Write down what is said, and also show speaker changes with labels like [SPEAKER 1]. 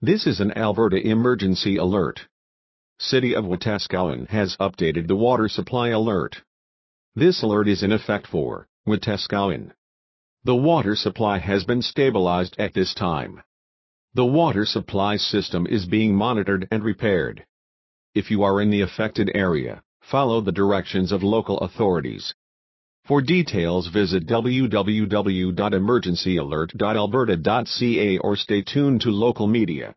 [SPEAKER 1] This is an Alberta emergency alert. City of Wetaskiwin has updated the water supply alert. This alert is in effect for Wetaskiwin. The water supply has been stabilized at this time. The water supply system is being monitored and repaired. If you are in the affected area, follow the directions of local authorities. For details visit www.emergencyalert.alberta.ca or stay tuned to local media.